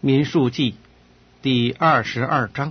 民数记第22章。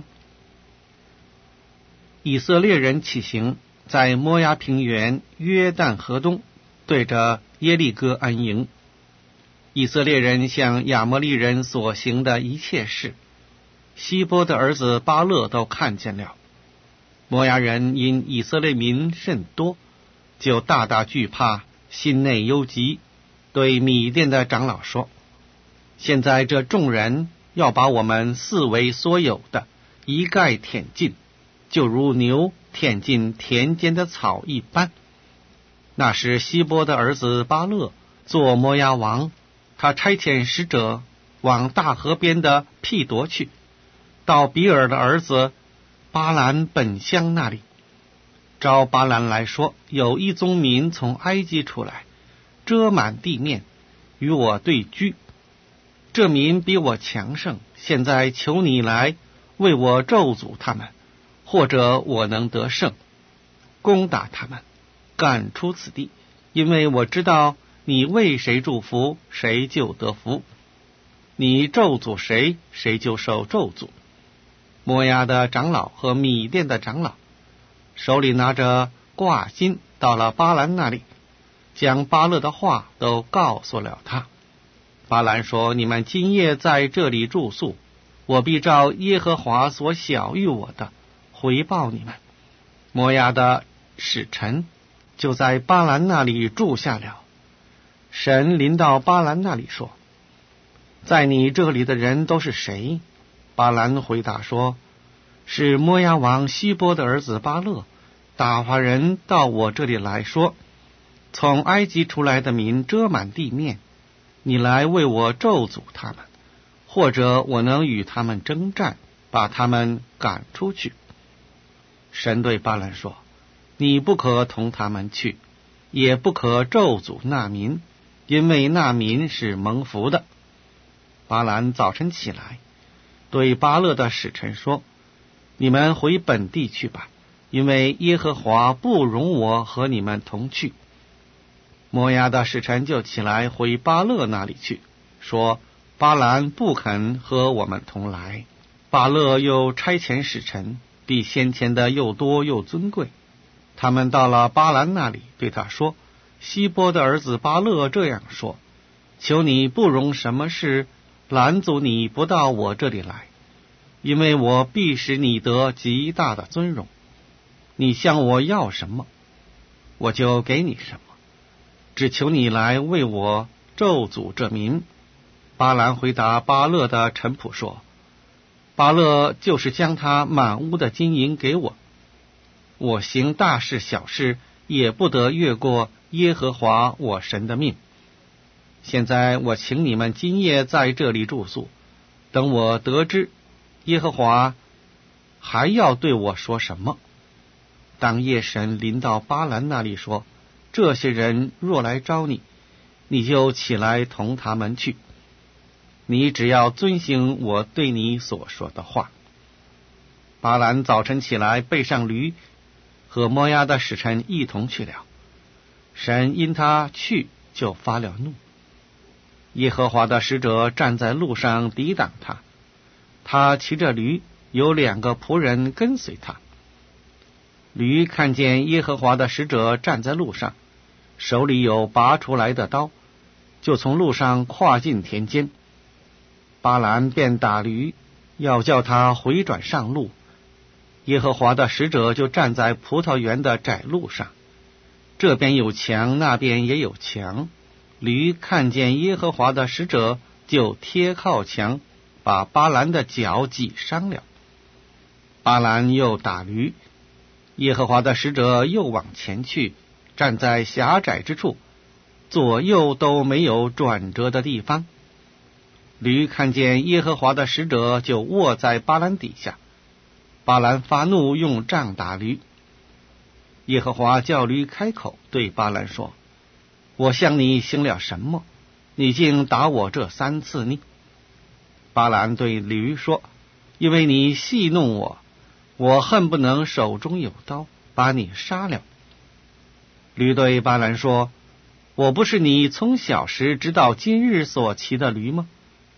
以色列人起行，在摩押平原约旦河东，对着耶利哥安营。以色列人向亚摩利人所行的一切事，希波的儿子巴勒都看见了。摩押人因以色列民甚多，就大大惧怕，心内忧急，对米甸的长老说：现在这众人要把我们四围所有的一概舔尽，就如牛舔尽田间的草一般。那时希波的儿子巴勒做摩押王，他差遣使者往大河边的毗夺去，到比尔的儿子巴兰本乡那里，召巴兰来说：有一宗民从埃及出来，遮满地面，与我对居。这民比我强盛，现在求你来为我咒诅他们，或者我能得胜，攻打他们，赶出此地。因为我知道你为谁祝福，谁就得福；你咒诅谁，谁就受咒诅。摩押的长老和米甸的长老手里拿着挂金，到了巴兰那里，将巴勒的话都告诉了他。巴兰说：你们今夜在这里住宿，我必照耶和华所晓谕我的回报你们。摩押的使臣就在巴兰那里住下了。神临到巴兰那里说：在你这里的人都是谁？巴兰回答说：是摩押王希波的儿子巴勒，打发人到我这里来说：从埃及出来的民遮满地面，你来为我咒诅他们，或者我能与他们征战，把他们赶出去。神对巴兰说：你不可同他们去，也不可咒诅那民，因为那民是蒙福的。巴兰早晨起来，对巴勒的使臣说：你们回本地去吧，因为耶和华不容我和你们同去。摩押的使臣就起来回巴勒那里去，说：巴兰不肯和我们同来。巴勒又差遣使臣，比先前的又多又尊贵。他们到了巴兰那里，对他说：希波的儿子巴勒这样说：求你不容什么事拦阻你不到我这里来，因为我必使你得极大的尊荣。你向我要什么，我就给你什么，只求你来为我咒诅这民。巴兰回答巴勒的臣仆说：巴勒就是将他满屋的金银给我，我行大事小事也不得越过耶和华我神的命。现在我请你们今夜在这里住宿，等我得知耶和华还要对我说什么。当夜神临到巴兰那里说：这些人若来招你，你就起来同他们去，你只要遵行我对你所说的话。巴兰早晨起来，背上驴，和摩押的使臣一同去了。神因他去就发了怒，耶和华的使者站在路上抵挡他，他骑着驴，有2个仆人跟随他。驴看见耶和华的使者站在路上，手里有拔出来的刀，就从路上跨进田间。巴兰便打驴，要叫他回转上路。耶和华的使者就站在葡萄园的窄路上，这边有墙，那边也有墙。驴看见耶和华的使者，就贴靠墙，把巴兰的脚挤伤了。巴兰又打驴，耶和华的使者又往前去，站在狭窄之处，左右都没有转折的地方。驴看见耶和华的使者，就卧在巴兰底下。巴兰发怒，用杖打驴。耶和华叫驴开口，对巴兰说：我向你行了什么？你竟打我这3次呢？巴兰对驴说：因为你戏弄我，我恨不能手中有刀，把你杀了。驴对巴兰说：我不是你从小时直到今日所骑的驴吗？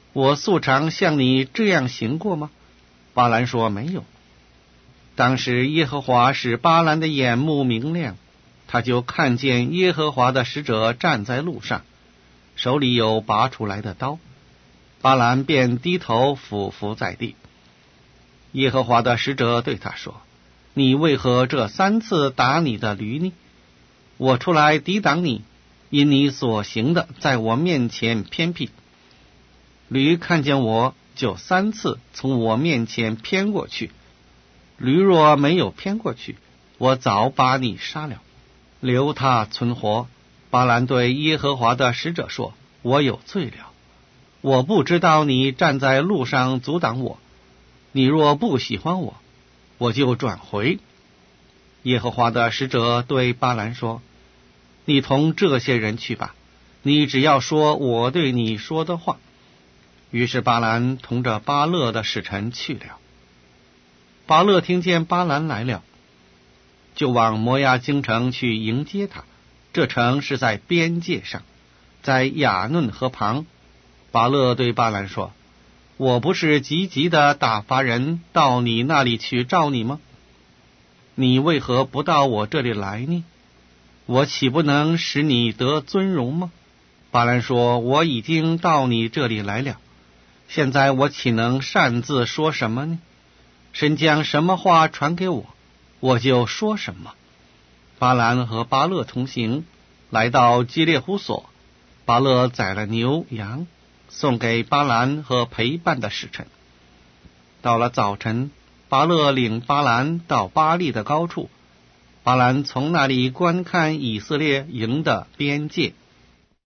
我素常向你这样行过吗？巴兰说没有。当时耶和华使巴兰的眼目明亮，他就看见耶和华的使者站在路上，手里有拔出来的刀。巴兰便低头俯伏在地。耶和华的使者对他说：你为何这3次打你的驴呢？我出来抵挡你，因你所行的在我面前偏僻。驴看见我，就3次从我面前偏过去。驴若没有偏过去，我早把你杀了，留他存活。巴兰对耶和华的使者说：我有罪了，我不知道你站在路上阻挡我。你若不喜欢我，我就转回。耶和华的使者对巴兰说：你同这些人去吧，你只要说我对你说的话。于是巴兰同着巴勒的使臣去了。巴勒听见巴兰来了，就往摩押京城去迎接他。这城是在边界上，在雅嫩河旁。巴勒对巴兰说：我不是急急的打发人到你那里去召你吗？你为何不到我这里来呢？我岂不能使你得尊荣吗？巴兰说：我已经到你这里来了，现在我岂能擅自说什么呢？神将什么话传给我，我就说什么。巴兰和巴勒同行，来到基列胡所。巴勒宰了牛羊，送给巴兰和陪伴的使臣。到了早晨，巴勒领巴兰到巴利的高处，巴兰从那里观看以色列营的边界。